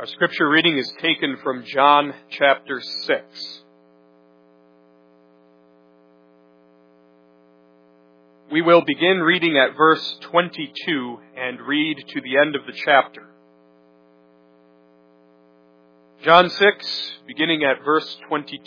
Our scripture reading is taken from John chapter 6. We will begin reading at verse 22 and read to the end of the chapter. John 6, beginning at verse 22.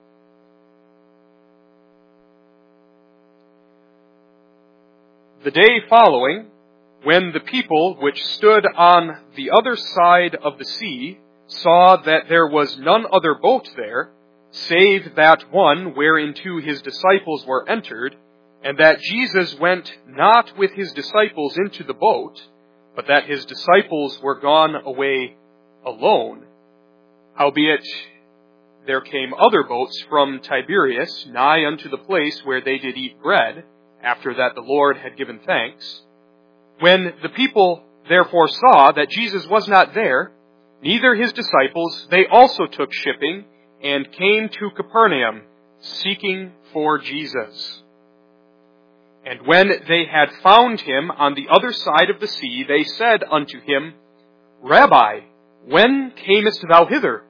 The day following, when the people which stood on the other side of the sea saw that there was none other boat there, save that one whereinto his disciples were entered, and that Jesus went not with his disciples into the boat, but that his disciples were gone away alone. Howbeit there came other boats from Tiberias nigh unto the place where they did eat bread, after that the Lord had given thanks. When the people therefore saw that Jesus was not there, neither his disciples, they also took shipping and came to Capernaum, seeking for Jesus. And when they had found him on the other side of the sea, they said unto him, Rabbi, when camest thou hither?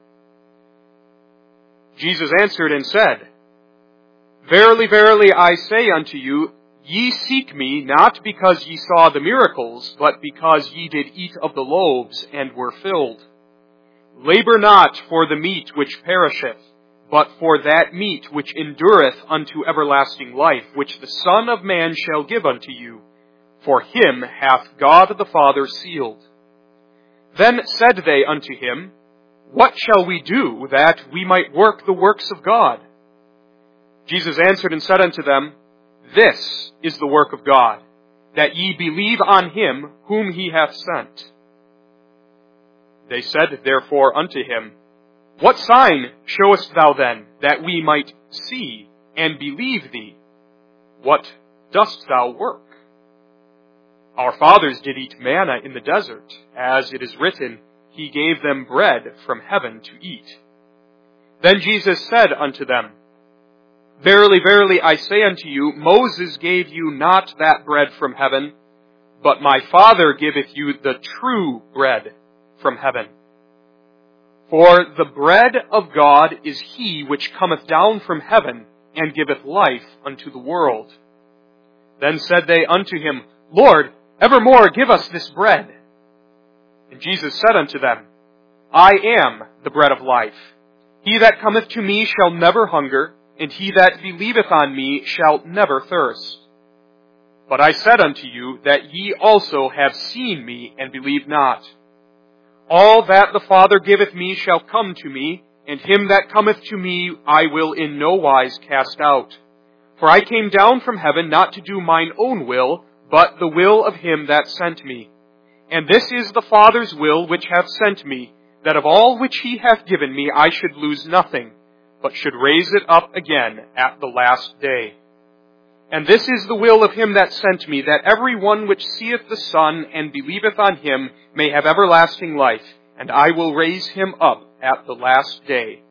Jesus answered and said, Verily, verily, I say unto you, ye seek me not because ye saw the miracles, but because ye did eat of the loaves and were filled. Labor not for the meat which perisheth, but for that meat which endureth unto everlasting life, which the Son of Man shall give unto you. For him hath God the Father sealed. Then said they unto him, What shall we do that we might work the works of God? Jesus answered and said unto them, This is the work of God, that ye believe on him whom he hath sent. They said therefore unto him, What sign showest thou then, that we might see and believe thee? What dost thou work? Our fathers did eat manna in the desert, as it is written, He gave them bread from heaven to eat. Then Jesus said unto them, Verily, verily, I say unto you, Moses gave you not that bread from heaven, but my Father giveth you the true bread from heaven. For the bread of God is he which cometh down from heaven, and giveth life unto the world. Then said they unto him, Lord, evermore give us this bread. And Jesus said unto them, I am the bread of life. He that cometh to me shall never hunger, and he that believeth on me shall never thirst. But I said unto you that ye also have seen me, and believe not. All that the Father giveth me shall come to me, and him that cometh to me I will in no wise cast out. For I came down from heaven not to do mine own will, but the will of him that sent me. And this is the Father's will which hath sent me, that of all which he hath given me I should lose nothing, but should raise it up again at the last day. And this is the will of him that sent me, that every one which seeth the Son and believeth on him may have everlasting life, and I will raise him up at the last day.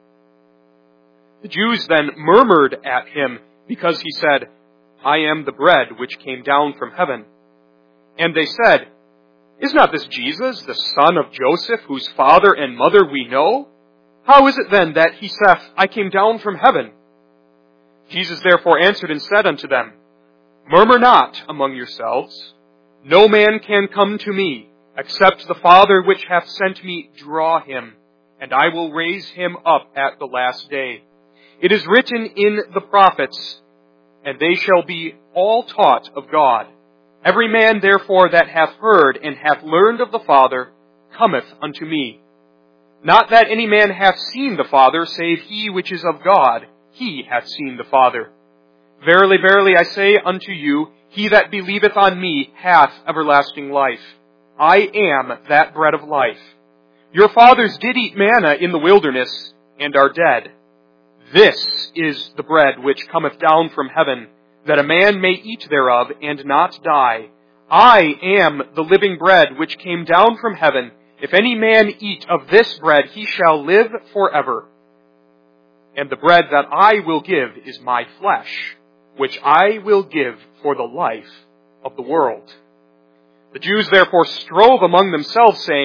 The Jews then murmured at him, because he said, I am the bread which came down from heaven. And they said, Is not this Jesus, the son of Joseph, whose father and mother we know? How is it then that he saith, I came down from heaven? Jesus therefore answered and said unto them, Murmur not among yourselves. No man can come to me, except the Father which hath sent me draw him, and I will raise him up at the last day. It is written in the prophets, and they shall be all taught of God. Every man therefore that hath heard and hath learned of the Father cometh unto me. Not that any man hath seen the Father, save he which is of God, he hath seen the Father. Verily, verily, I say unto you, he that believeth on me hath everlasting life. I am that bread of life. Your fathers did eat manna in the wilderness, and are dead. This is the bread which cometh down from heaven, that a man may eat thereof, and not die. I am the living bread which came down from heaven. If any man eat of this bread, he shall live forever. And the bread that I will give is my flesh, which I will give for the life of the world. The Jews therefore strove among themselves, saying,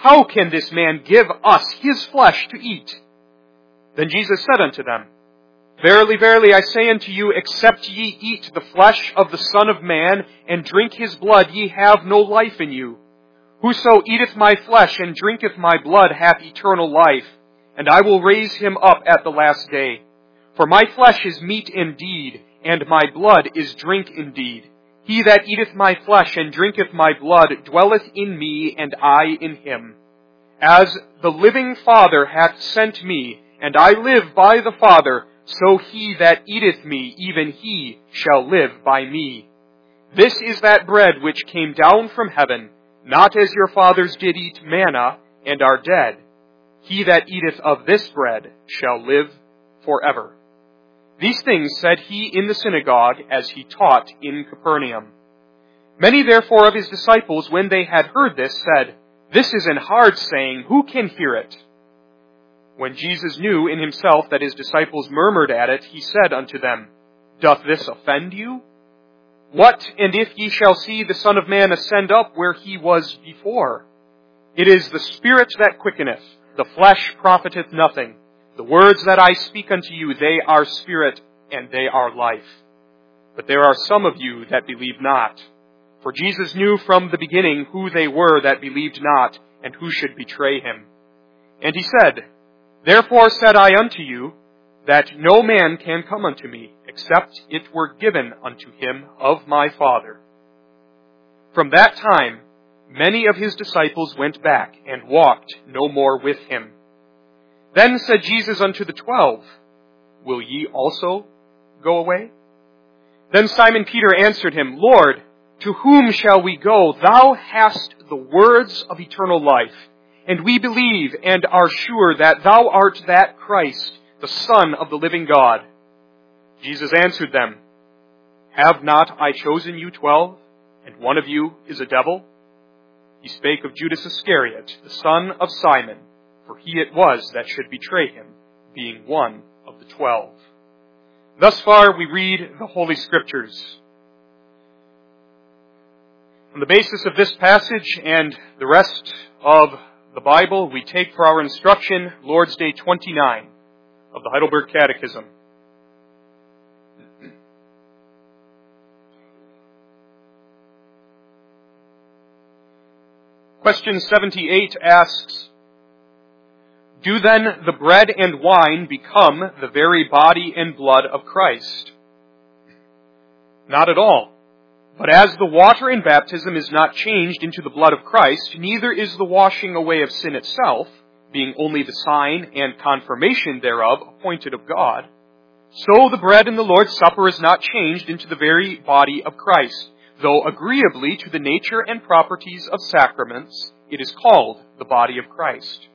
how can this man give us his flesh to eat? Then Jesus said unto them, Verily, verily, I say unto you, except ye eat the flesh of the Son of Man, and drink his blood, ye have no life in you. Whoso eateth my flesh, and drinketh my blood, hath eternal life, and I will raise him up at the last day. For my flesh is meat indeed, and my blood is drink indeed. He that eateth my flesh and drinketh my blood dwelleth in me, and I in him. As the living Father hath sent me, and I live by the Father, so he that eateth me, even he shall live by me. This is that bread which came down from heaven, not as your fathers did eat manna, and are dead. He that eateth of this bread shall live forever. These things said he in the synagogue, as he taught in Capernaum. Many therefore of his disciples, when they had heard this, said, This is an hard saying, who can hear it? When Jesus knew in himself that his disciples murmured at it, he said unto them, Doth this offend you? What, and if ye shall see the Son of Man ascend up where he was before? It is the Spirit that quickeneth, the flesh profiteth nothing. The words that I speak unto you, they are spirit, and they are life. But there are some of you that believe not. For Jesus knew from the beginning who they were that believed not, and who should betray him. And he said, Therefore said I unto you, that no man can come unto me, except it were given unto him of my Father. From that time, many of his disciples went back, and walked no more with him. Then said Jesus unto the 12, Will ye also go away? Then Simon Peter answered him, Lord, to whom shall we go? Thou hast the words of eternal life, and we believe and are sure that thou art that Christ, the Son of the living God. Jesus answered them, Have not I chosen you 12, and one of you is a devil? He spake of Judas Iscariot, the son of Simon, for he it was that should betray him, being one of the 12. Thus far we read the Holy Scriptures. On the basis of this passage and the rest of the Bible, we take for our instruction Lord's Day 29 of the Heidelberg Catechism. Question 78 asks, Do then the bread and wine become the very body and blood of Christ? Not at all. But as the water in baptism is not changed into the blood of Christ, neither is the washing away of sin itself, being only the sign and confirmation thereof appointed of God, so the bread in the Lord's Supper is not changed into the very body of Christ, though agreeably to the nature and properties of sacraments, it is called the body of Christ.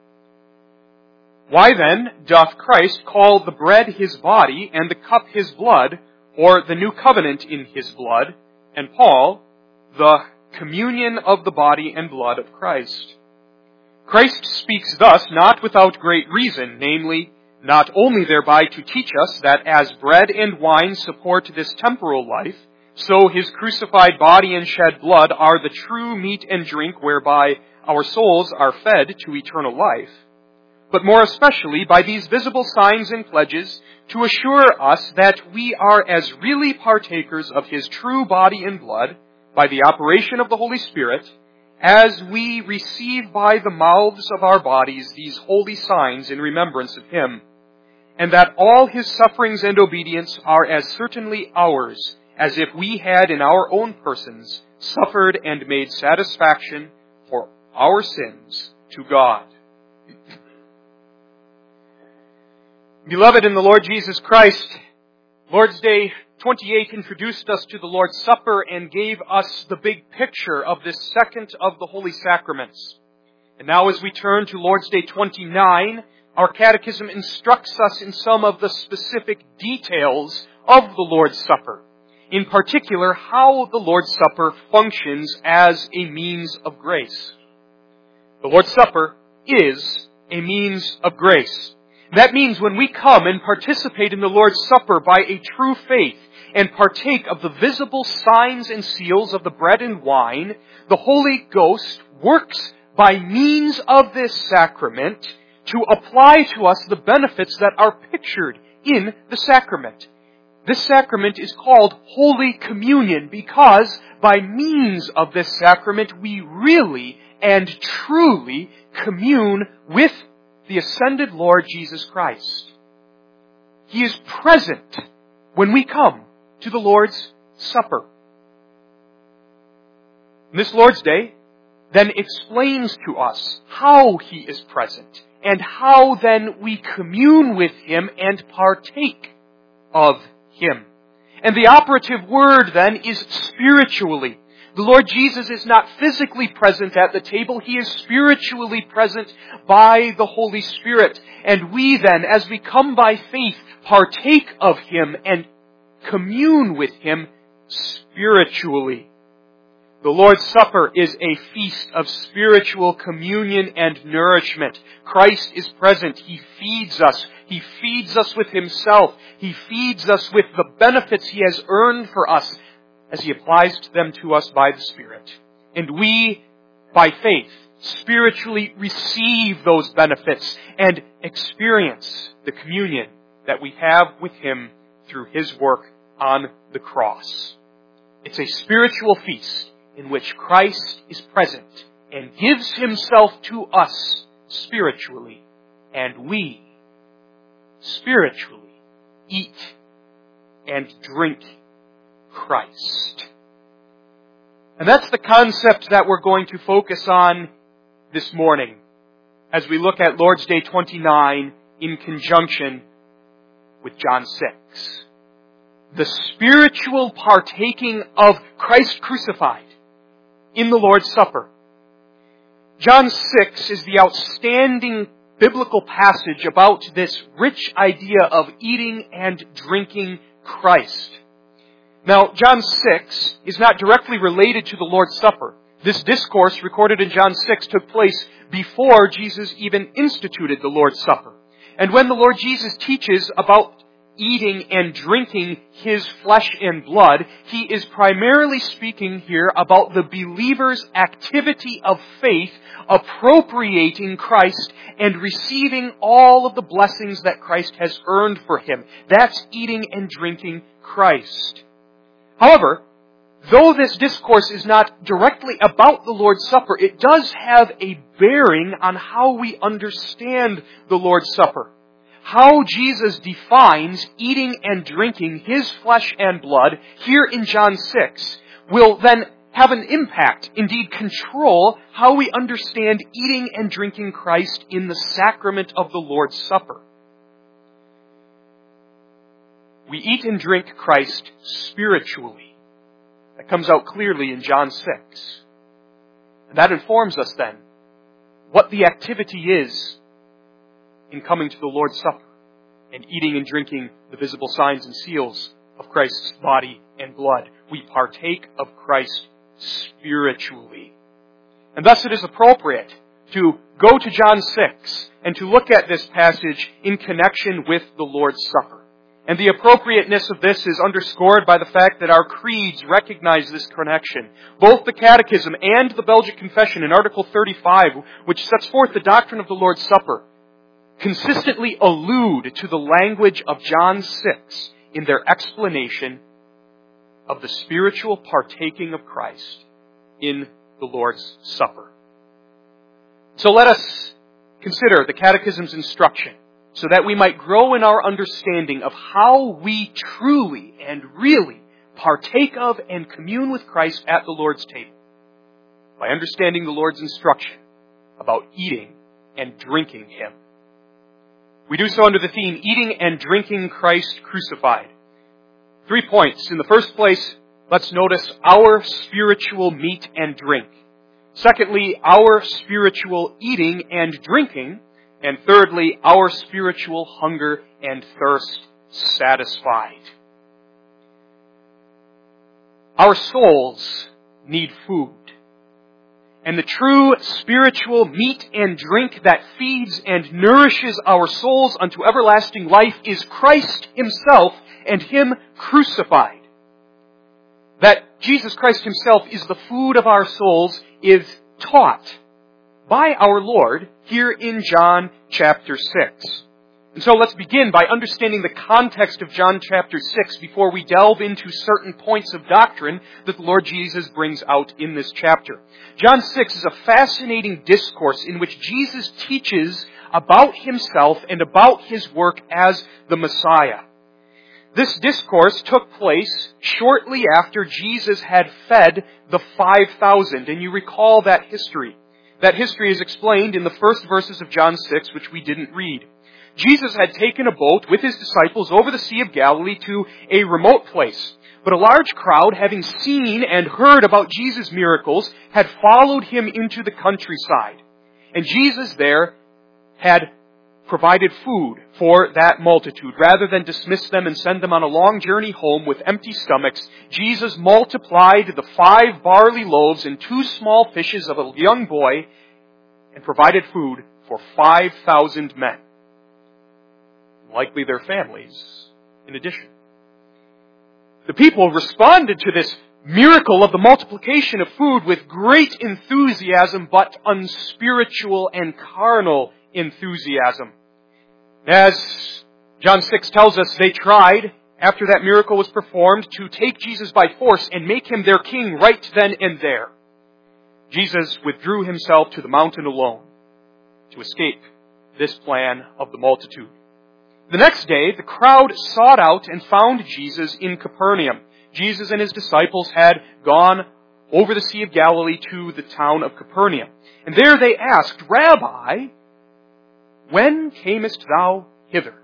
Why then doth Christ call the bread his body and the cup his blood, or the new covenant in his blood, and Paul, the communion of the body and blood of Christ? Christ speaks thus not without great reason, namely, not only thereby to teach us that as bread and wine support this temporal life, so his crucified body and shed blood are the true meat and drink whereby our souls are fed to eternal life, but more especially by these visible signs and pledges to assure us that we are as really partakers of his true body and blood by the operation of the Holy Spirit, as we receive by the mouths of our bodies these holy signs in remembrance of him, and that all his sufferings and obedience are as certainly ours as if we had in our own persons suffered and made satisfaction for our sins to God. Beloved in the Lord Jesus Christ, Lord's Day 28 introduced us to the Lord's Supper and gave us the big picture of this second of the Holy Sacraments. And now as we turn to Lord's Day 29, our Catechism instructs us in some of the specific details of the Lord's Supper. In particular, how the Lord's Supper functions as a means of grace. The Lord's Supper is a means of grace. That means when we come and participate in the Lord's Supper by a true faith and partake of the visible signs and seals of the bread and wine, the Holy Ghost works by means of this sacrament, to apply to us the benefits that are pictured in the sacrament. This sacrament is called Holy Communion because by means of this sacrament we really and truly commune with the ascended Lord Jesus Christ. He is present when we come to the Lord's Supper. This Lord's Day then explains to us how He is present and how then we commune with Him and partake of Him. And the operative word then is spiritually. The Lord Jesus is not physically present at the table. He is spiritually present by the Holy Spirit. And we then, as we come by faith, partake of Him and commune with Him spiritually. The Lord's Supper is a feast of spiritual communion and nourishment. Christ is present. He feeds us. He feeds us with Himself. He feeds us with the benefits He has earned for us as He applies them to us by the Spirit. And we, by faith, spiritually receive those benefits and experience the communion that we have with Him through His work on the cross. It's a spiritual feast in which Christ is present and gives Himself to us spiritually, and we spiritually eat and drink Christ. And that's the concept that we're going to focus on this morning as we look at Lord's Day 29 in conjunction with John 6. The spiritual partaking of Christ crucified in the Lord's Supper. John 6 is the outstanding biblical passage about this rich idea of eating and drinking Christ. Now, John 6 is not directly related to the Lord's Supper. This discourse recorded in John 6 took place before Jesus even instituted the Lord's Supper. And when the Lord Jesus teaches about eating and drinking His flesh and blood, He is primarily speaking here about the believer's activity of faith, appropriating Christ and receiving all of the blessings that Christ has earned for him. That's eating and drinking Christ. However, though this discourse is not directly about the Lord's Supper, it does have a bearing on how we understand the Lord's Supper. How Jesus defines eating and drinking His flesh and blood here in John 6 will then have an impact, indeed control, how we understand eating and drinking Christ in the sacrament of the Lord's Supper. We eat and drink Christ spiritually. That comes out clearly in John 6. And that informs us then what the activity is in coming to the Lord's Supper and eating and drinking the visible signs and seals of Christ's body and blood. We partake of Christ spiritually. And thus it is appropriate to go to John 6 and to look at this passage in connection with the Lord's Supper. And the appropriateness of this is underscored by the fact that our creeds recognize this connection. Both the Catechism and the Belgic Confession in Article 35, which sets forth the doctrine of the Lord's Supper, consistently allude to the language of John 6 in their explanation of the spiritual partaking of Christ in the Lord's Supper. So let us consider the Catechism's instruction so that we might grow in our understanding of how we truly and really partake of and commune with Christ at the Lord's table, by understanding the Lord's instruction about eating and drinking Him. We do so under the theme, Eating and Drinking Christ Crucified. 3 points. In the first place, let's notice our spiritual meat and drink. Secondly, our spiritual eating and drinking. And thirdly, our spiritual hunger and thirst satisfied. Our souls need food. And the true spiritual meat and drink that feeds and nourishes our souls unto everlasting life is Christ Himself and Him crucified. That Jesus Christ Himself is the food of our souls is taught by our Lord here in John chapter 6. And so let's begin by understanding the context of John chapter 6 before we delve into certain points of doctrine that the Lord Jesus brings out in this chapter. John 6 is a fascinating discourse in which Jesus teaches about himself and about his work as the Messiah. This discourse took place shortly after Jesus had fed the 5,000, and you recall that history. That history is explained in the first verses of John 6, which we didn't read. Jesus had taken a boat with his disciples over the Sea of Galilee to a remote place. But a large crowd, having seen and heard about Jesus' miracles, had followed him into the countryside. And Jesus there had provided food for that multitude. Rather than dismiss them and send them on a long journey home with empty stomachs, Jesus multiplied the 5 barley loaves and 2 small fishes of a young boy and provided food for 5,000 men. Likely their families in addition. The people responded to this miracle of the multiplication of food with great enthusiasm, but unspiritual and carnal enthusiasm. As John 6 tells us, they tried, after that miracle was performed, to take Jesus by force and make him their king right then and there. Jesus withdrew himself to the mountain alone to escape this plan of the multitude. The next day, the crowd sought out and found Jesus in Capernaum. Jesus and his disciples had gone over the Sea of Galilee to the town of Capernaum. And there they asked, "Rabbi, when camest thou hither?"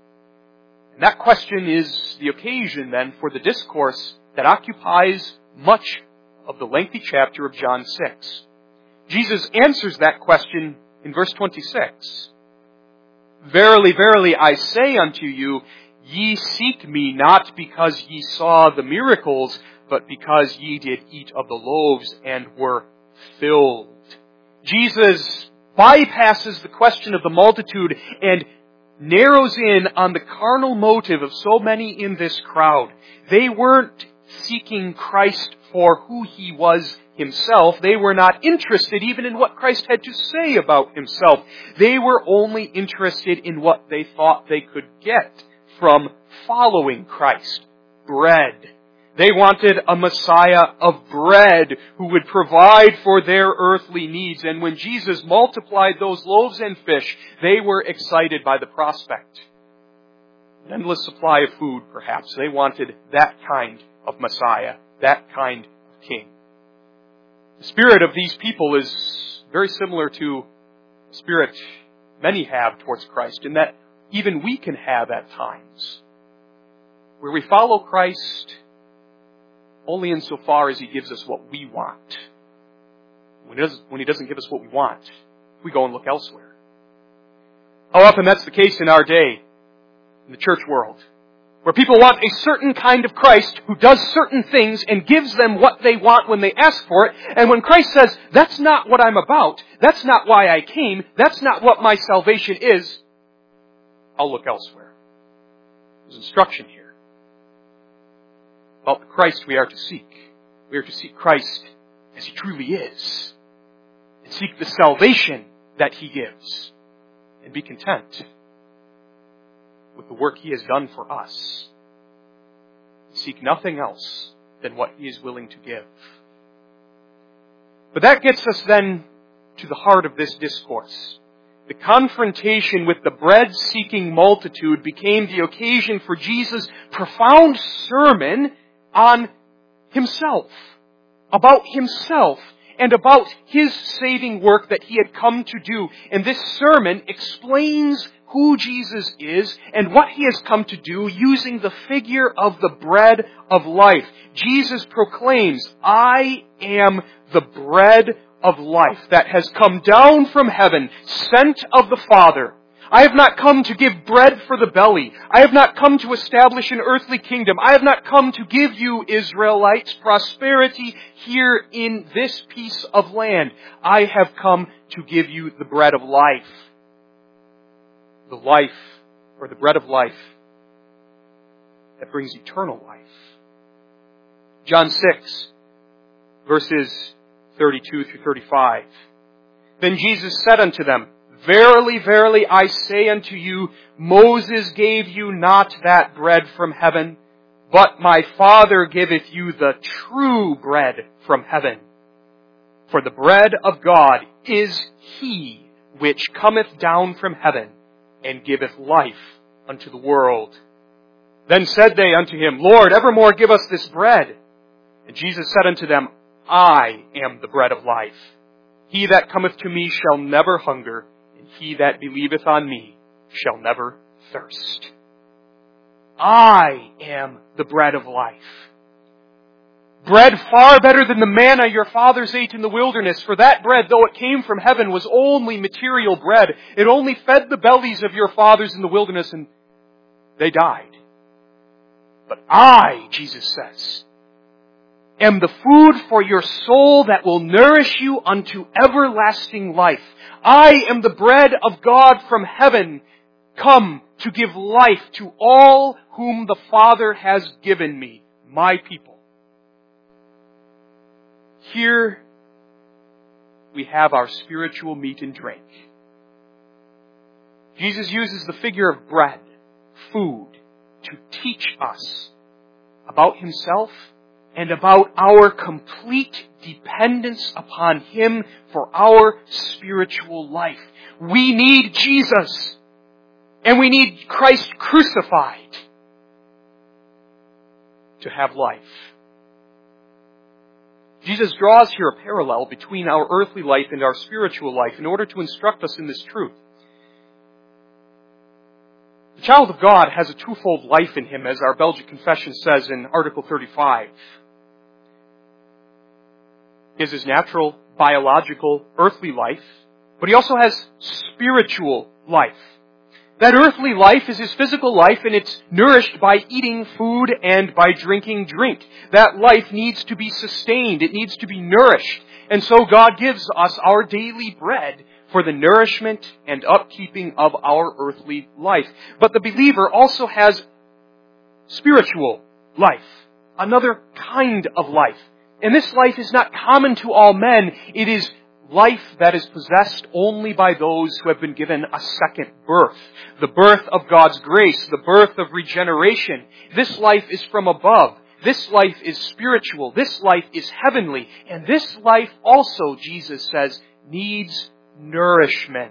And that question is the occasion then for the discourse that occupies much of the lengthy chapter of John 6. Jesus answers that question in verse 26. "Verily, verily, I say unto you, ye seek me not because ye saw the miracles, but because ye did eat of the loaves and were filled." Jesus bypasses the question of the multitude and narrows in on the carnal motive of so many in this crowd. They weren't seeking Christ for who he was himself. They were not interested even in what Christ had to say about himself. They were only interested in what they thought they could get from following Christ. Bread. They wanted a Messiah of bread who would provide for their earthly needs. And when Jesus multiplied those loaves and fish, they were excited by the prospect. An endless supply of food, perhaps. They wanted that kind of Messiah, that kind of king. The spirit of these people is very similar to the spirit many have towards Christ, in that even we can have at times, where we follow Christ only insofar as he gives us what we want. When he doesn't give us what we want, we go and look elsewhere. How often that's the case in our day, in the church world, where people want a certain kind of Christ who does certain things and gives them what they want when they ask for it. And when Christ says, "That's not what I'm about, that's not why I came, that's not what my salvation is," I'll look elsewhere. There's instruction here about the Christ we are to seek. We are to seek Christ as he truly is, and seek the salvation that he gives, and be content with the work he has done for us. Seek nothing else than what he is willing to give. But that gets us then to the heart of this discourse. The confrontation with the bread-seeking multitude became the occasion for Jesus' profound sermon on himself, about himself, and about his saving work that he had come to do. And this sermon explains who Jesus is and what he has come to do using the figure of the bread of life. Jesus proclaims, "I am the bread of life that has come down from heaven, sent of the Father. I have not come to give bread for the belly. I have not come to establish an earthly kingdom. I have not come to give you, Israelites, prosperity here in this piece of land. I have come to give you the bread of life." The life, or the bread of life, that brings eternal life. John 6, verses 32 through 35. Then Jesus said unto them, Verily, verily, I say unto you, Moses gave you not that bread from heaven, but my Father giveth you the true bread from heaven. For the bread of God is He which cometh down from heaven, and giveth life unto the world. Then said they unto him, Lord, evermore give us this bread. And Jesus said unto them, I am the bread of life. He that cometh to me shall never hunger, and he that believeth on me shall never thirst. I am the bread of life. Bread far better than the manna your fathers ate in the wilderness, for that bread, though it came from heaven, was only material bread. It only fed the bellies of your fathers in the wilderness, and they died. But I, Jesus says, am the food for your soul that will nourish you unto everlasting life. I am the bread of God from heaven, come to give life to all whom the Father has given me, my people. Here we have our spiritual meat and drink. Jesus uses the figure of bread, food, to teach us about Himself and about our complete dependence upon Him for our spiritual life. We need Jesus, and we need Christ crucified to have life. Jesus draws here a parallel between our earthly life and our spiritual life in order to instruct us in this truth. The child of God has a twofold life in him, as our Belgic Confession says in Article 35. He has his natural, biological, earthly life, but he also has spiritual life. That earthly life is his physical life, and it's nourished by eating food and by drinking drink. That life needs to be sustained. It needs to be nourished. And so God gives us our daily bread for the nourishment and upkeeping of our earthly life. But the believer also has spiritual life, another kind of life. And this life is not common to all men. It is life that is possessed only by those who have been given a second birth. The birth of God's grace, the birth of regeneration. This life is from above. This life is spiritual. This life is heavenly. And this life also, Jesus says, needs nourishment.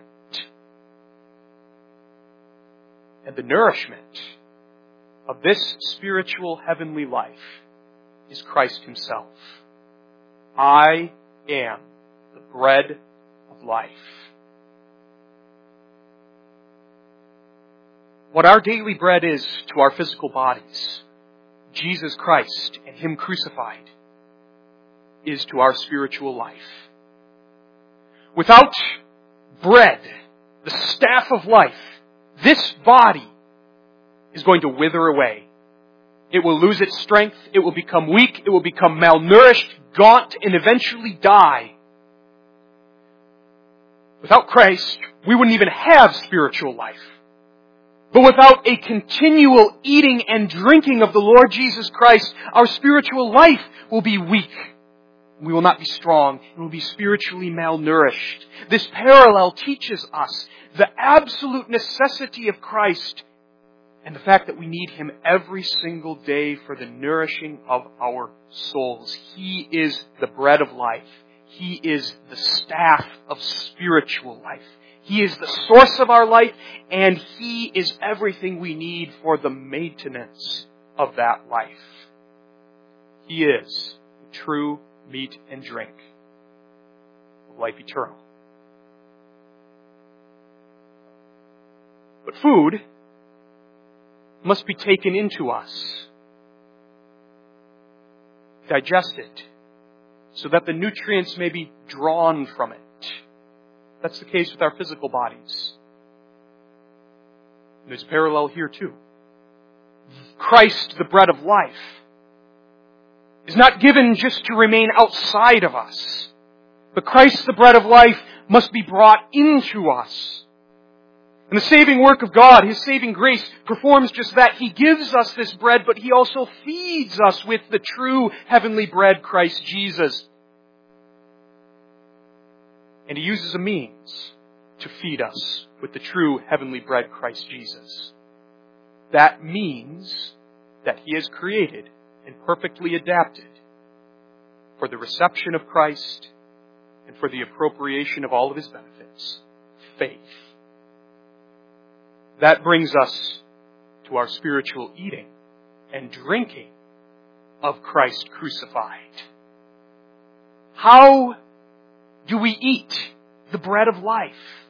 And the nourishment of this spiritual heavenly life is Christ Himself. I am the bread of life. What our daily bread is to our physical bodies, Jesus Christ and Him crucified, is to our spiritual life. Without bread, the staff of life, this body is going to wither away. It will lose its strength, it will become weak, it will become malnourished, gaunt, and eventually die. Without Christ, we wouldn't even have spiritual life. But without a continual eating and drinking of the Lord Jesus Christ, our spiritual life will be weak. We will not be strong. We will be spiritually malnourished. This parallel teaches us the absolute necessity of Christ and the fact that we need Him every single day for the nourishing of our souls. He is the bread of life. He is the staff of spiritual life. He is the source of our life, and He is everything we need for the maintenance of that life. He is the true meat and drink of life eternal. But food must be taken into us, digested, so that the nutrients may be drawn from it. That's the case with our physical bodies. And there's a parallel here too. Christ, the bread of life, is not given just to remain outside of us. But Christ, the bread of life, must be brought into us. And the saving work of God, His saving grace, performs just that. He gives us this bread, but He also feeds us with the true heavenly bread, Christ Jesus. And He uses a means to feed us with the true heavenly bread, Christ Jesus. That means that He has created and perfectly adapted for the reception of Christ and for the appropriation of all of His benefits. Faith. That brings us to our spiritual eating and drinking of Christ crucified. How do we eat the bread of life?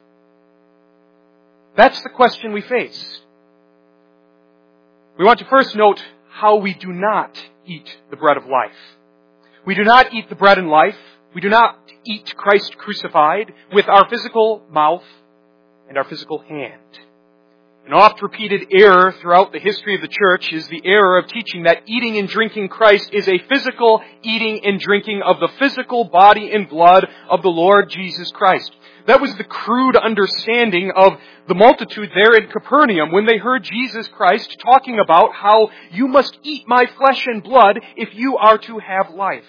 That's the question we face. We want to first note how we do not eat the bread of life. We do not eat the bread in life. We do not eat Christ crucified with our physical mouth and our physical hand. An oft-repeated error throughout the history of the church is the error of teaching that eating and drinking Christ is a physical eating and drinking of the physical body and blood of the Lord Jesus Christ. That was the crude understanding of the multitude there in Capernaum when they heard Jesus Christ talking about how you must eat my flesh and blood if you are to have life.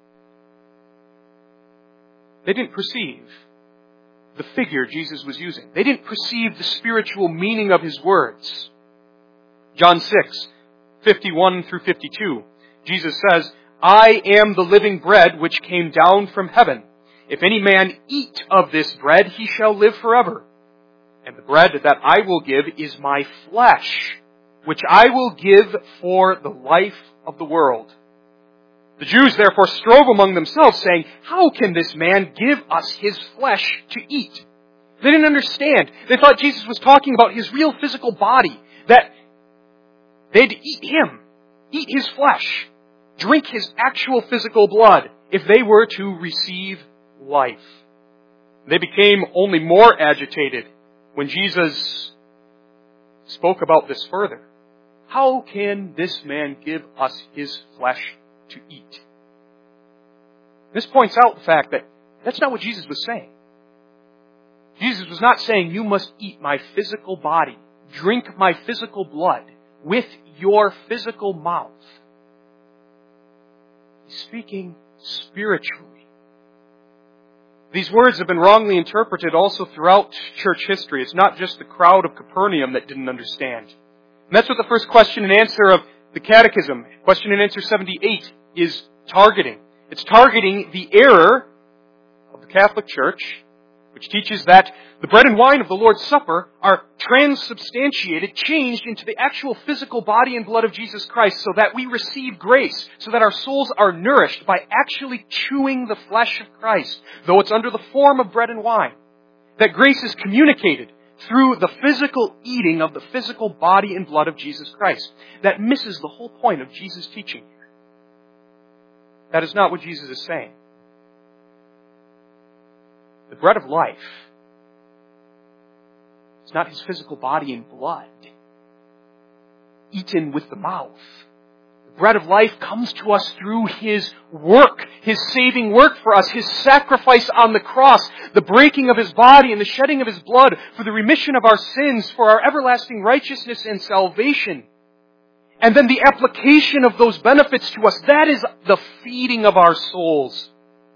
They didn't perceive the figure Jesus was using. They didn't perceive the spiritual meaning of His words. John 6, 51 through 52, Jesus says, I am the living bread which came down from heaven. If any man eat of this bread, he shall live forever. And the bread that I will give is my flesh, which I will give for the life of the world. The Jews therefore strove among themselves, saying, how can this man give us his flesh to eat? They didn't understand. They thought Jesus was talking about His real physical body, that they'd eat Him, eat His flesh, drink His actual physical blood if they were to receive life. They became only more agitated when Jesus spoke about this further. How can this man give us his flesh to eat? This points out the fact that that's not what Jesus was saying. Jesus was not saying, you must eat my physical body, drink my physical blood with your physical mouth. He's speaking spiritually. These words have been wrongly interpreted also throughout church history. It's not just the crowd of Capernaum that didn't understand. And that's what the first question and answer of the Catechism, question and answer 78, is targeting. It's targeting the error of the Catholic Church, which teaches that the bread and wine of the Lord's Supper are transubstantiated, changed into the actual physical body and blood of Jesus Christ so that we receive grace, so that our souls are nourished by actually chewing the flesh of Christ, though it's under the form of bread and wine. That grace is communicated through the physical eating of the physical body and blood of Jesus Christ. That misses the whole point of Jesus' teaching here. That is not what Jesus is saying. The bread of life is not His physical body and blood, eaten with the mouth. The bread of life comes to us through His work, His saving work for us, His sacrifice on the cross, the breaking of His body and the shedding of His blood for the remission of our sins, for our everlasting righteousness and salvation. And then the application of those benefits to us, that is the feeding of our souls.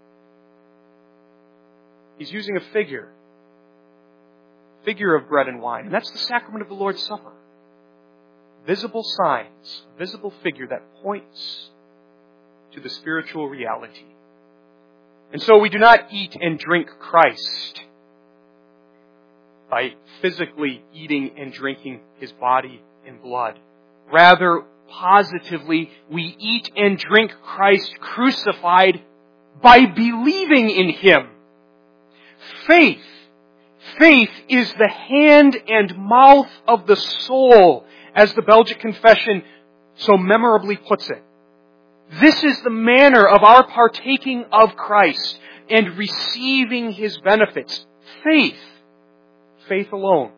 He's using a figure of bread and wine, and that's the sacrament of the Lord's Supper. Visible signs, visible figure that points to the spiritual reality. And so we do not eat and drink Christ by physically eating and drinking His body and blood. Rather, positively, we eat and drink Christ crucified by believing in Him. Faith. Faith is the hand and mouth of the soul, as the Belgic Confession so memorably puts it. This is the manner of our partaking of Christ and receiving His benefits. Faith. Faith alone.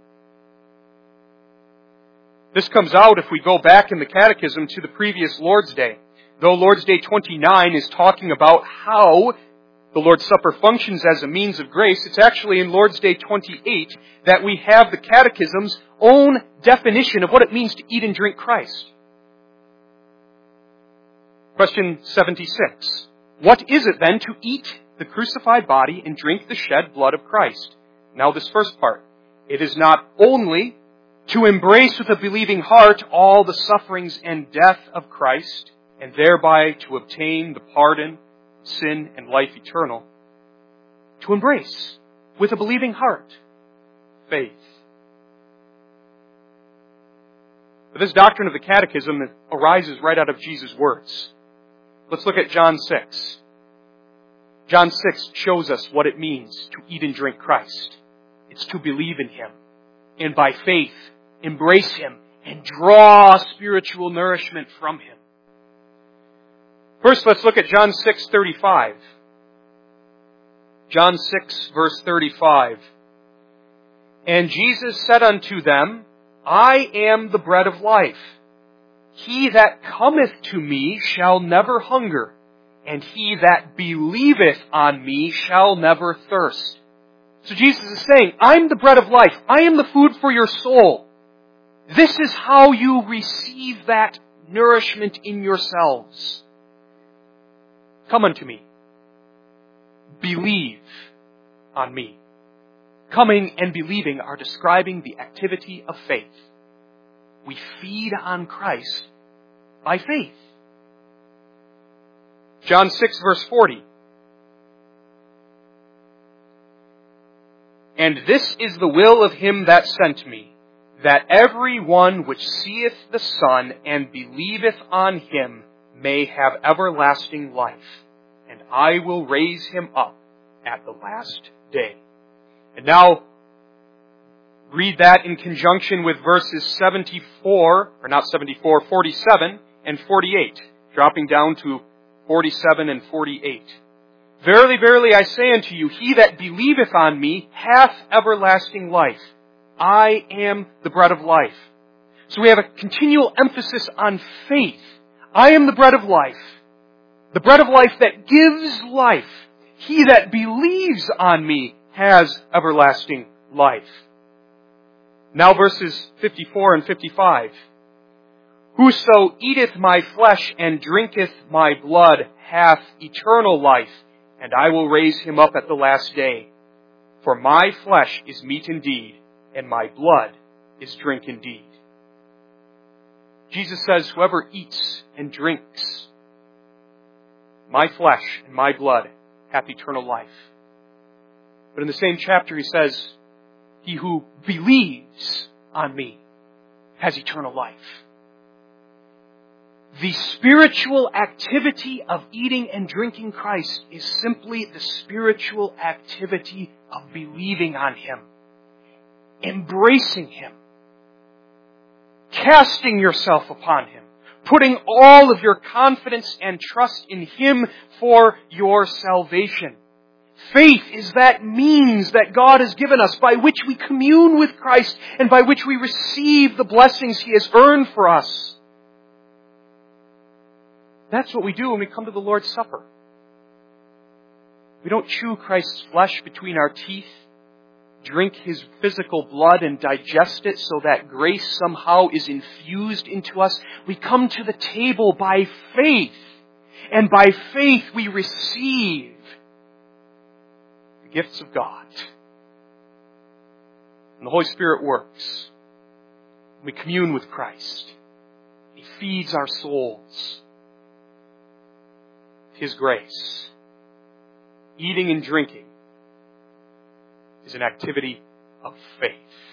This comes out if we go back in the Catechism to the previous Lord's Day. Though Lord's Day 29 is talking about how the Lord's Supper functions as a means of grace, it's actually in Lord's Day 28 that we have the Catechism's own definition of what it means to eat and drink Christ. Question 76. What is it then to eat the crucified body and drink the shed blood of Christ. Now this first part. It is not only to embrace with a believing heart all the sufferings and death of Christ, and thereby to obtain the pardon, sin, and life eternal. To embrace with a believing heart faith. But this doctrine of the Catechism arises right out of Jesus' words. Let's look at John 6. John 6 shows us what it means to eat and drink Christ. It's to believe in Him, and by faith, embrace Him, and draw spiritual nourishment from Him. First, let's look at John 6:35. John 6, verse 35. And Jesus said unto them, I am the bread of life. He that cometh to me shall never hunger, and he that believeth on me shall never thirst. So Jesus is saying, I'm the bread of life. I am the food for your soul. This is how you receive that nourishment in yourselves. Come unto me. Believe on me. Coming and believing are describing the activity of faith. We feed on Christ by faith. John 6, verse 40. And this is the will of him that sent me, that every one which seeth the Son and believeth on him may have everlasting life, and I will raise him up at the last day. And now, read that in conjunction with verses 47 and 48, dropping down to 47 and 48. Verily, verily, I say unto you, he that believeth on me hath everlasting life. I am the bread of life. So we have a continual emphasis on faith. I am the bread of life. The bread of life that gives life. He that believes on me has everlasting life. Now verses 54 and 55. Whoso eateth my flesh and drinketh my blood hath eternal life, and I will raise him up at the last day. For my flesh is meat indeed, and my blood is drink indeed. Jesus says, whoever eats and drinks my flesh and my blood hath eternal life. But in the same chapter he says, he who believes on me has eternal life. The spiritual activity of eating and drinking Christ is simply the spiritual activity of believing on Him, embracing Him, casting yourself upon Him, putting all of your confidence and trust in Him for your salvation. Faith is that means that God has given us by which we commune with Christ and by which we receive the blessings He has earned for us. That's what we do when we come to the Lord's Supper. We don't chew Christ's flesh between our teeth, drink His physical blood and digest it so that grace somehow is infused into us. We come to the table by faith, and by faith we receive the gifts of God. And the Holy Spirit works. We commune with Christ. He feeds our souls. His grace. Eating and drinking is an activity of faith.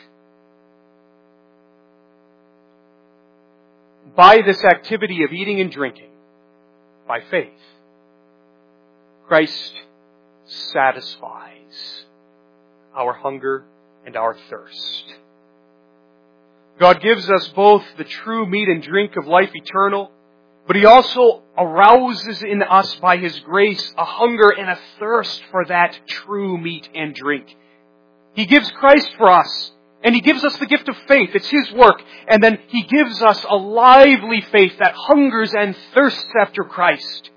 By this activity of eating and drinking, by faith, Christ satisfies our hunger and our thirst. God gives us both the true meat and drink of life eternal, but He also arouses in us by His grace a hunger and a thirst for that true meat and drink. He gives Christ for us, and He gives us the gift of faith. It's His work. And then He gives us a lively faith that hungers and thirsts after Christ.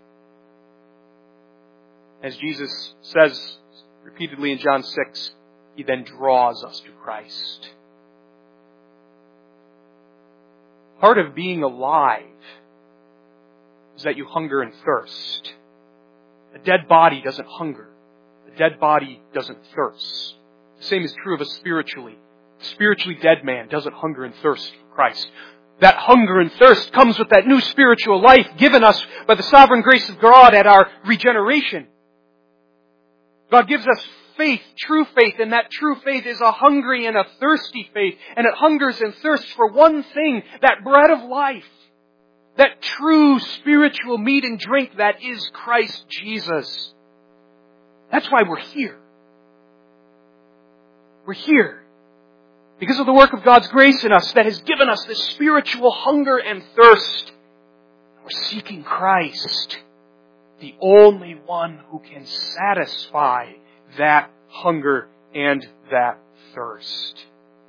As Jesus says repeatedly in John 6, He then draws us to Christ. Part of being alive is that you hunger and thirst. A dead body doesn't hunger The dead body doesn't thirst. The same is true of us spiritually. The spiritually dead man doesn't hunger and thirst for Christ. That hunger and thirst comes with that new spiritual life given us by the sovereign grace of God at our regeneration. God gives us faith, true faith, and that true faith is a hungry and a thirsty faith, and it hungers and thirsts for one thing, that bread of life, that true spiritual meat and drink that is Christ Jesus. That's why we're here. We're here because of the work of God's grace in us that has given us this spiritual hunger and thirst. We're seeking Christ, the only one who can satisfy that hunger and that thirst.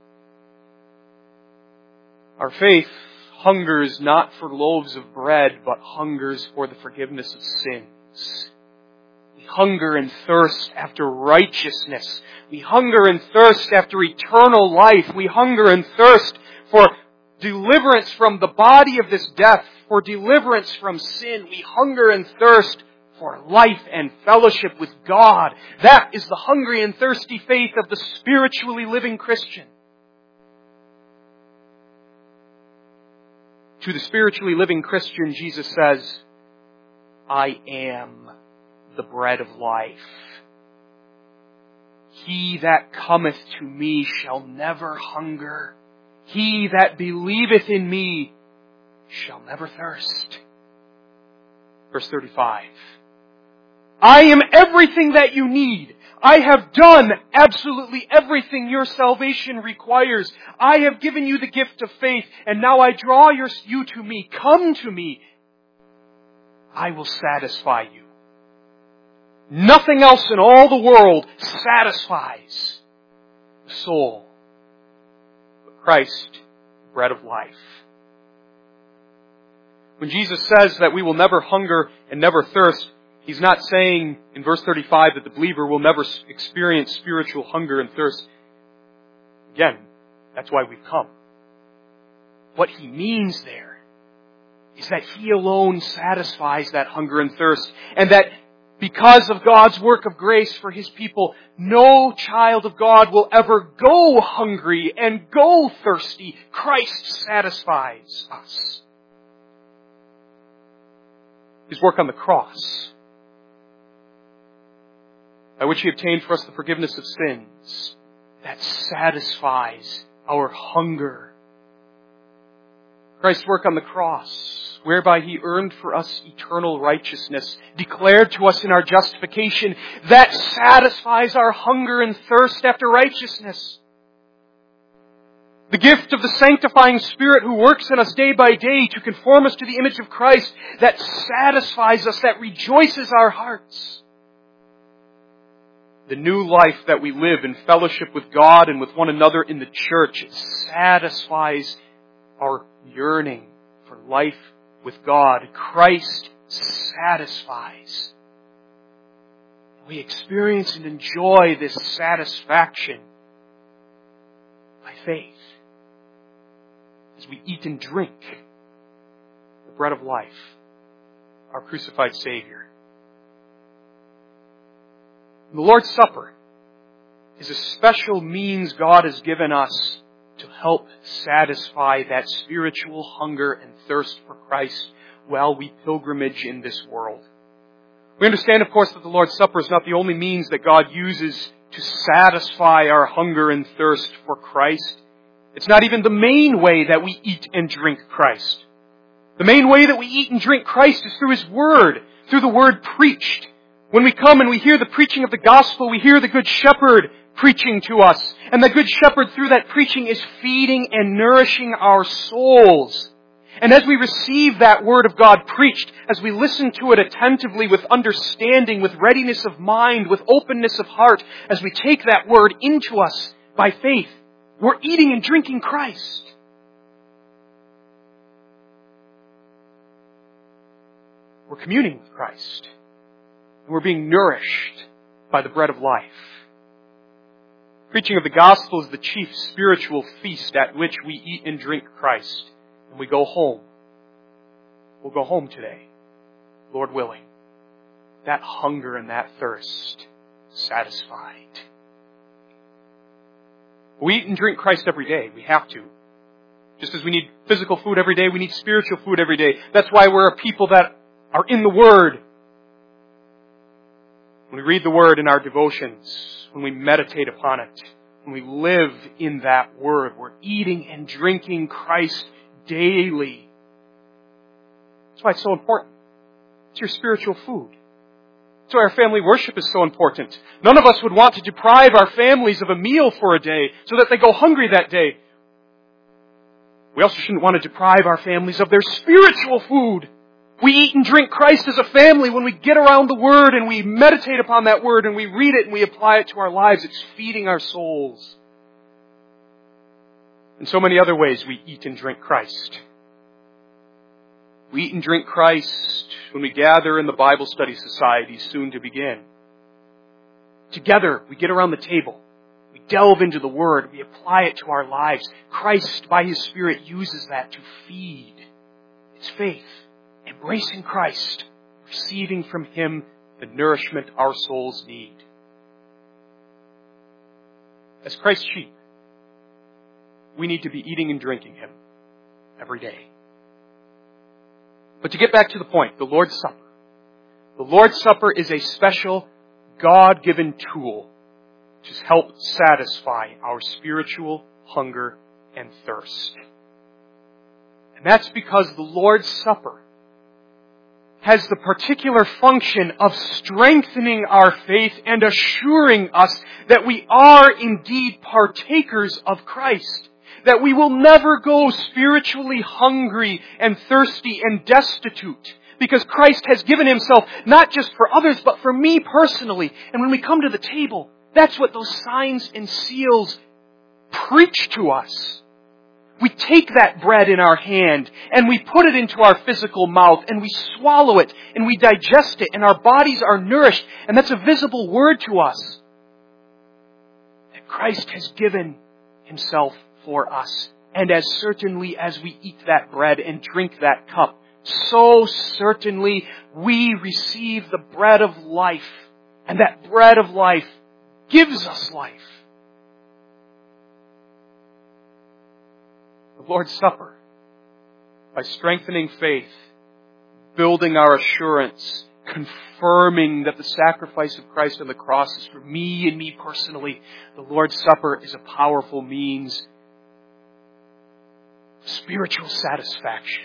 Our faith hungers not for loaves of bread, but hungers for the forgiveness of sins. We hunger and thirst after righteousness. We hunger and thirst after eternal life. We hunger and thirst for deliverance from the body of this death, for deliverance from sin. We hunger and thirst for life and fellowship with God. That is the hungry and thirsty faith of the spiritually living Christian. To the spiritually living Christian, Jesus says, I am the bread of life. He that cometh to me shall never hunger. He that believeth in me shall never thirst. Verse 35. I am everything that you need. I have done absolutely everything your salvation requires. I have given you the gift of faith, and now I draw you to me. Come to me. I will satisfy you. Nothing else in all the world satisfies the soul but Christ, bread of life. When Jesus says that we will never hunger and never thirst, He's not saying in verse 35 that the believer will never experience spiritual hunger and thirst. Again, that's why we've come. What He means there is that He alone satisfies that hunger and thirst, and that because of God's work of grace for His people, no child of God will ever go hungry and go thirsty. Christ satisfies us. His work on the cross, by which He obtained for us the forgiveness of sins, that satisfies our hunger. Christ's work on the cross, whereby He earned for us eternal righteousness, declared to us in our justification, that satisfies our hunger and thirst after righteousness. The gift of the sanctifying Spirit who works in us day by day to conform us to the image of Christ, that satisfies us, that rejoices our hearts. The new life that we live in fellowship with God and with one another in the church, it satisfies our yearning for life with God. Christ satisfies. We experience and enjoy this satisfaction by faith as we eat and drink the bread of life, our crucified Savior. The Lord's Supper is a special means God has given us to help satisfy that spiritual hunger and thirst for Christ while we pilgrimage in this world. We understand, of course, that the Lord's Supper is not the only means that God uses to satisfy our hunger and thirst for Christ. It's not even the main way that we eat and drink Christ. The main way that we eat and drink Christ is through His Word, through the Word preached. When we come and we hear the preaching of the gospel, we hear the Good Shepherd preaching to us. And the Good Shepherd, through that preaching, is feeding and nourishing our souls. And as we receive that Word of God preached, as we listen to it attentively with understanding, with readiness of mind, with openness of heart, as we take that Word into us by faith, we're eating and drinking Christ. We're communing with Christ. And we're being nourished by the bread of life. Preaching of the gospel is the chief spiritual feast at which we eat and drink Christ. And we go home. We'll go home today, Lord willing. That hunger and that thirst satisfied. We eat and drink Christ every day. We have to. Just as we need physical food every day, we need spiritual food every day. That's why we're a people that are in the Word. When we read the Word in our devotions, when we meditate upon it, when we live in that Word, we're eating and drinking Christ daily. That's why it's so important. It's your spiritual food. That's why our family worship is so important. None of us would want to deprive our families of a meal for a day so that they go hungry that day. We also shouldn't want to deprive our families of their spiritual food. We eat and drink Christ as a family when we get around the Word and we meditate upon that Word and we read it and we apply it to our lives. It's feeding our souls. In so many other ways, we eat and drink Christ. We eat and drink Christ when we gather in the Bible study society soon to begin. Together, we get around the table. We delve into the Word. We apply it to our lives. Christ, by His Spirit, uses that to feed. It's faith. Embracing Christ. Receiving from Him the nourishment our souls need. As Christ's sheep, we need to be eating and drinking Him every day. But to get back to the point, the Lord's Supper. The Lord's Supper is a special, God-given tool to help satisfy our spiritual hunger and thirst. And that's because the Lord's Supper has the particular function of strengthening our faith and assuring us that we are indeed partakers of Christ. That we will never go spiritually hungry and thirsty and destitute. Because Christ has given Himself not just for others, but for me personally. And when we come to the table, that's what those signs and seals preach to us. We take that bread in our hand and we put it into our physical mouth and we swallow it and we digest it and our bodies are nourished. And that's a visible word to us. That Christ has given Himself for us. And as certainly as we eat that bread and drink that cup, so certainly we receive the bread of life. And that bread of life gives us life. The Lord's Supper, by strengthening faith, building our assurance, confirming that the sacrifice of Christ on the cross is for me and me personally, the Lord's Supper is a powerful means spiritual satisfaction.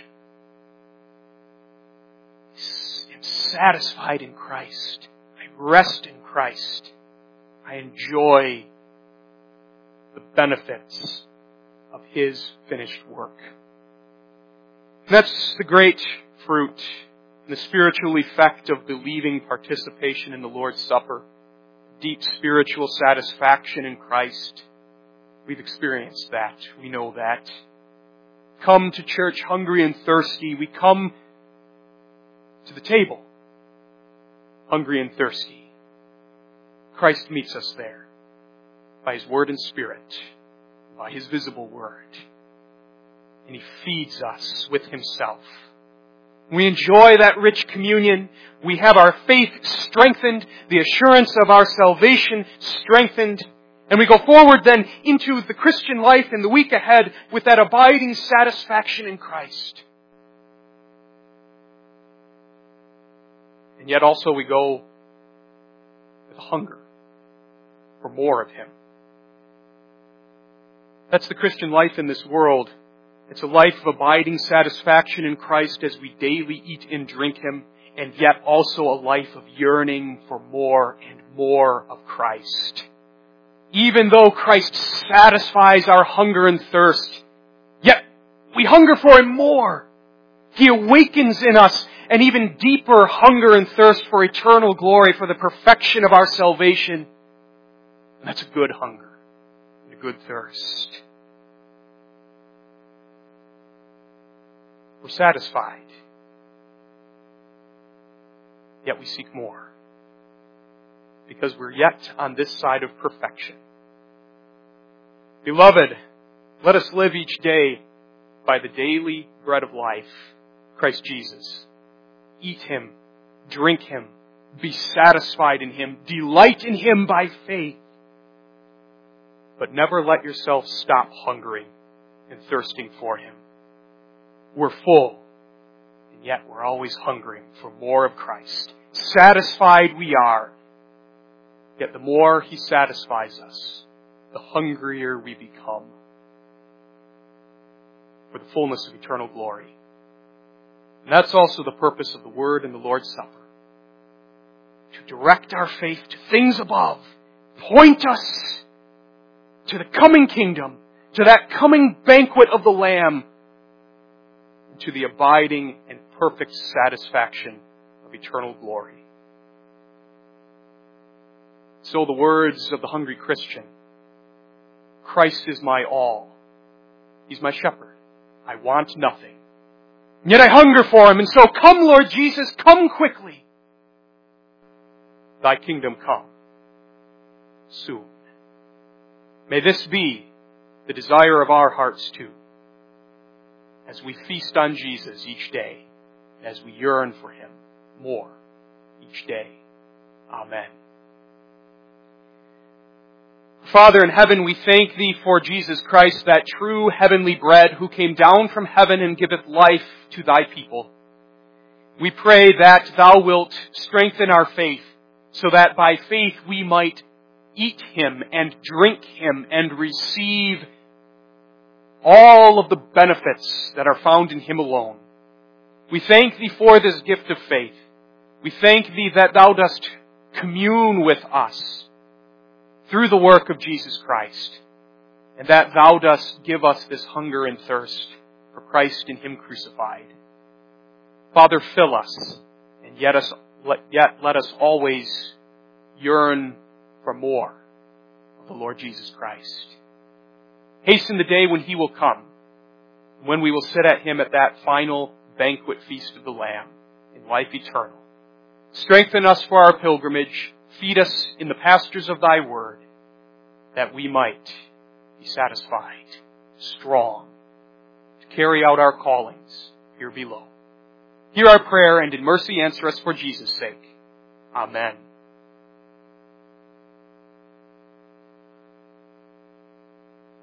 I'm satisfied in Christ. I rest in Christ. I enjoy the benefits of His finished work. And that's the great fruit and the spiritual effect of believing participation in the Lord's Supper. Deep spiritual satisfaction in Christ. We've experienced that. We know that. Come to church hungry and thirsty. We come to the table hungry and thirsty. Christ meets us there by His Word and Spirit, by His visible Word. And He feeds us with Himself. We enjoy that rich communion. We have our faith strengthened, the assurance of our salvation strengthened. And we go forward then into the Christian life in the week ahead with that abiding satisfaction in Christ. And yet also we go with hunger for more of Him. That's the Christian life in this world. It's a life of abiding satisfaction in Christ as we daily eat and drink Him, and yet also a life of yearning for more and more of Christ. Even though Christ satisfies our hunger and thirst, yet we hunger for Him more. He awakens in us an even deeper hunger and thirst for eternal glory, for the perfection of our salvation. And that's a good hunger and a good thirst. We're satisfied, yet we seek more. Because we're yet on this side of perfection. Beloved, let us live each day by the daily bread of life, Christ Jesus. Eat Him, drink Him, Be satisfied in Him. Delight in Him by faith. But never let yourself stop hungering and thirsting for Him. We're full, and yet we're always hungering for more of Christ. Satisfied we are, yet the more He satisfies us, the hungrier we become for the fullness of eternal glory. And that's also the purpose of the Word and the Lord's Supper. To direct our faith to things above. Point us to the coming kingdom, to that coming banquet of the Lamb, and to the abiding and perfect satisfaction of eternal glory. So the words of the hungry Christian, Christ is my all. He's my shepherd. I want nothing. And yet I hunger for Him, and so come, Lord Jesus, come quickly. Thy kingdom come soon. May this be the desire of our hearts too, as we feast on Jesus each day, as we yearn for Him more each day. Amen. Father in heaven, we thank Thee for Jesus Christ, that true heavenly bread, who came down from heaven and giveth life to Thy people. We pray that Thou wilt strengthen our faith, so that by faith we might eat Him and drink Him and receive all of the benefits that are found in Him alone. We thank Thee for this gift of faith. We thank Thee that Thou dost commune with us through the work of Jesus Christ, and that Thou dost give us this hunger and thirst for Christ and Him crucified. Father, fill us, and yet let us always yearn for more of the Lord Jesus Christ. Hasten the day when He will come, when we will sit at Him at that final banquet feast of the Lamb in life eternal. Strengthen us for our pilgrimage. Feed us in the pastures of Thy word, that we might be satisfied, strong, to carry out our callings here below. Hear our prayer, and in mercy answer us for Jesus' sake. Amen.